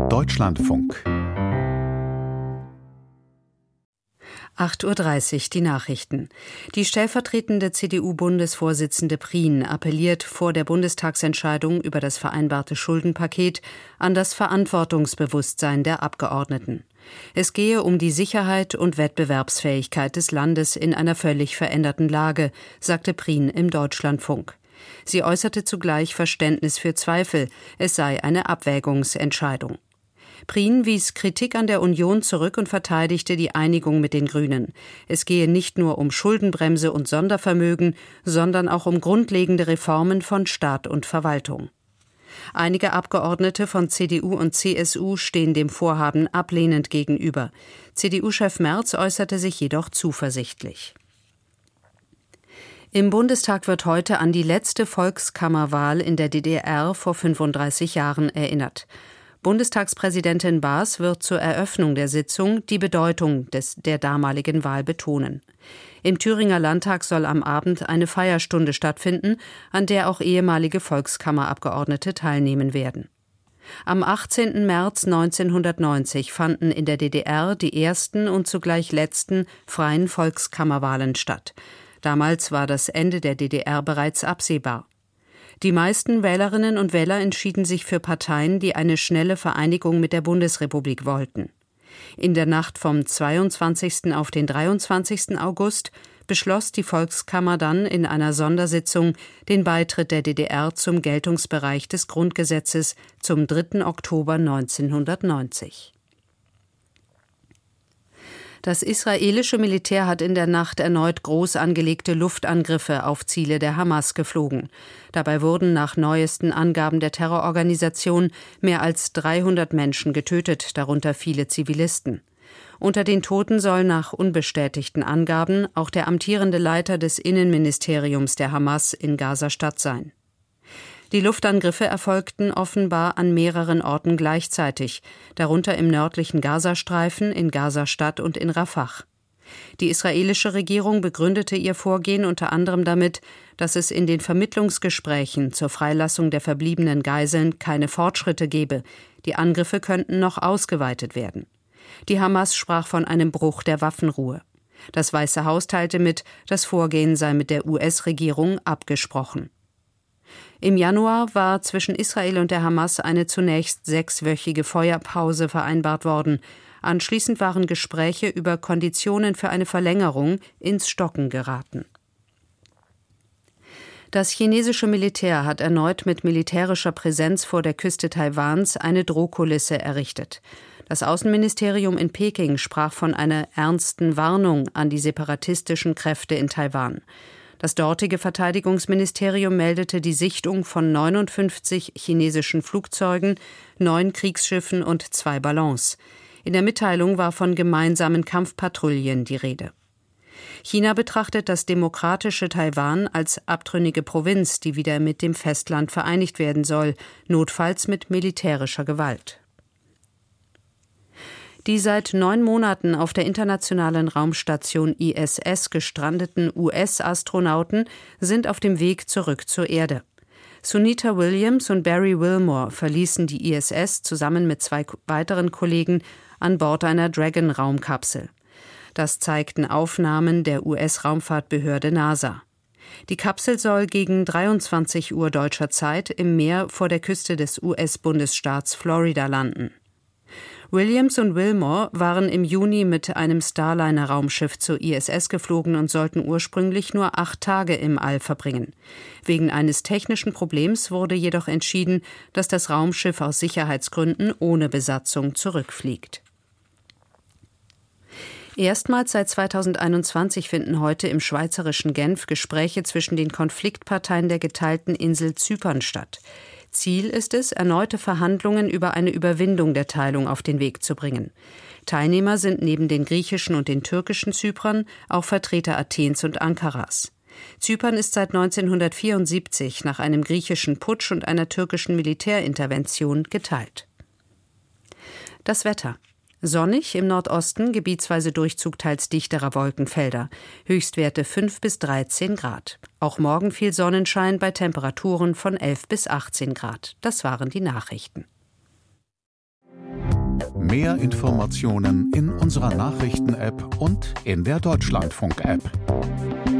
Deutschlandfunk 8:30 Uhr die Nachrichten. Die stellvertretende CDU-Bundesvorsitzende Prien appelliert vor der Bundestagsentscheidung über das vereinbarte Schuldenpaket an das Verantwortungsbewusstsein der Abgeordneten. Es gehe um die Sicherheit und Wettbewerbsfähigkeit des Landes in einer völlig veränderten Lage, sagte Prien im Deutschlandfunk. Sie äußerte zugleich Verständnis für Zweifel, es sei eine Abwägungsentscheidung. Prien wies Kritik an der Union zurück und verteidigte die Einigung mit den Grünen. Es gehe nicht nur um Schuldenbremse und Sondervermögen, sondern auch um grundlegende Reformen von Staat und Verwaltung. Einige Abgeordnete von CDU und CSU stehen dem Vorhaben ablehnend gegenüber. CDU-Chef Merz äußerte sich jedoch zuversichtlich. Im Bundestag wird heute an die letzte Volkskammerwahl in der DDR vor 35 Jahren erinnert. Bundestagspräsidentin Baas wird zur Eröffnung der Sitzung die Bedeutung der damaligen Wahl betonen. Im Thüringer Landtag soll am Abend eine Feierstunde stattfinden, an der auch ehemalige Volkskammerabgeordnete teilnehmen werden. Am 18. März 1990 fanden in der DDR die ersten und zugleich letzten freien Volkskammerwahlen statt. Damals war das Ende der DDR bereits absehbar. Die meisten Wählerinnen und Wähler entschieden sich für Parteien, die eine schnelle Vereinigung mit der Bundesrepublik wollten. In der Nacht vom 22. auf den 23. August beschloss die Volkskammer dann in einer Sondersitzung den Beitritt der DDR zum Geltungsbereich des Grundgesetzes zum 3. Oktober 1990. Das israelische Militär hat in der Nacht erneut groß angelegte Luftangriffe auf Ziele der Hamas geflogen. Dabei wurden nach neuesten Angaben der Terrororganisation mehr als 300 Menschen getötet, darunter viele Zivilisten. Unter den Toten soll nach unbestätigten Angaben auch der amtierende Leiter des Innenministeriums der Hamas in Gaza-Stadt sein. Die Luftangriffe erfolgten offenbar an mehreren Orten gleichzeitig, darunter im nördlichen Gazastreifen, in Gaza-Stadt und in Rafah. Die israelische Regierung begründete ihr Vorgehen unter anderem damit, dass es in den Vermittlungsgesprächen zur Freilassung der verbliebenen Geiseln keine Fortschritte gebe. Die Angriffe könnten noch ausgeweitet werden. Die Hamas sprach von einem Bruch der Waffenruhe. Das Weiße Haus teilte mit, das Vorgehen sei mit der US-Regierung abgesprochen. Im Januar war zwischen Israel und der Hamas eine zunächst 6-wöchige Feuerpause vereinbart worden. Anschließend waren Gespräche über Konditionen für eine Verlängerung ins Stocken geraten. Das chinesische Militär hat erneut mit militärischer Präsenz vor der Küste Taiwans eine Drohkulisse errichtet. Das Außenministerium in Peking sprach von einer ernsten Warnung an die separatistischen Kräfte in Taiwan. Das dortige Verteidigungsministerium meldete die Sichtung von 59 chinesischen Flugzeugen, 9 Kriegsschiffen und 2 Ballons. In der Mitteilung war von gemeinsamen Kampfpatrouillen die Rede. China betrachtet das demokratische Taiwan als abtrünnige Provinz, die wieder mit dem Festland vereinigt werden soll, notfalls mit militärischer Gewalt. Die seit 9 Monaten auf der internationalen Raumstation ISS gestrandeten US-Astronauten sind auf dem Weg zurück zur Erde. Sunita Williams und Barry Wilmore verließen die ISS zusammen mit 2 weiteren Kollegen an Bord einer Dragon-Raumkapsel. Das zeigten Aufnahmen der US-Raumfahrtbehörde NASA. Die Kapsel soll gegen 23 Uhr deutscher Zeit im Meer vor der Küste des US-Bundesstaats Florida landen. Williams und Wilmore waren im Juni mit einem Starliner-Raumschiff zur ISS geflogen und sollten ursprünglich nur 8 Tage im All verbringen. Wegen eines technischen Problems wurde jedoch entschieden, dass das Raumschiff aus Sicherheitsgründen ohne Besatzung zurückfliegt. Erstmals seit 2021 finden heute im schweizerischen Genf Gespräche zwischen den Konfliktparteien der geteilten Insel Zypern statt. Ziel ist es, erneute Verhandlungen über eine Überwindung der Teilung auf den Weg zu bringen. Teilnehmer sind neben den griechischen und den türkischen Zyprern auch Vertreter Athens und Ankaras. Zypern ist seit 1974 nach einem griechischen Putsch und einer türkischen Militärintervention geteilt. Das Wetter. Sonnig, im Nordosten gebietsweise Durchzug teils dichterer Wolkenfelder. Höchstwerte 5 bis 13 Grad. Auch morgen viel Sonnenschein bei Temperaturen von 11 bis 18 Grad. Das waren die Nachrichten. Mehr Informationen in unserer Nachrichten-App und in der Deutschlandfunk-App.